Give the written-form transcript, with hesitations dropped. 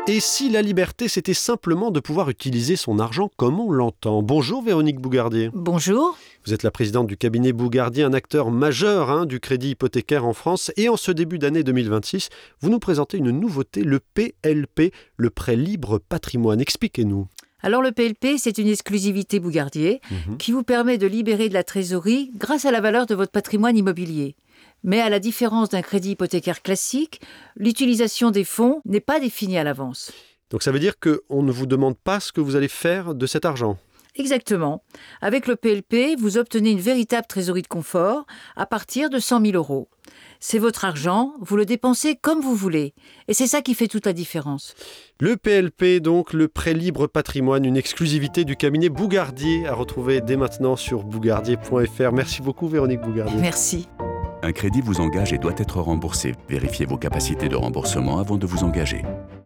Et si la liberté, c'était simplement de pouvoir utiliser son argent comme on l'entend? Bonjour Véronique Bougardier. Bonjour. Vous êtes la présidente du cabinet Bougardier, un acteur majeur du crédit hypothécaire en France. Et en ce début d'année 2026, vous nous présentez une nouveauté, le PLP, le prêt libre patrimoine. Expliquez-nous. Alors le PLP, c'est une exclusivité Bougardier qui vous permet de libérer de la trésorerie grâce à la valeur de votre patrimoine immobilier. Mais à la différence d'un crédit hypothécaire classique, l'utilisation des fonds n'est pas définie à l'avance. Donc ça veut dire qu'on ne vous demande pas ce que vous allez faire de cet argent? Exactement. Avec le PLP, vous obtenez une véritable trésorerie de confort à partir de 100 000 €. C'est votre argent, vous le dépensez comme vous voulez. Et c'est ça qui fait toute la différence. Le PLP, donc, le prêt libre patrimoine, une exclusivité du cabinet Bougardier à retrouver dès maintenant sur bougardier.fr. Merci beaucoup Véronique Bougardier. Merci. Un crédit vous engage et doit être remboursé. Vérifiez vos capacités de remboursement avant de vous engager.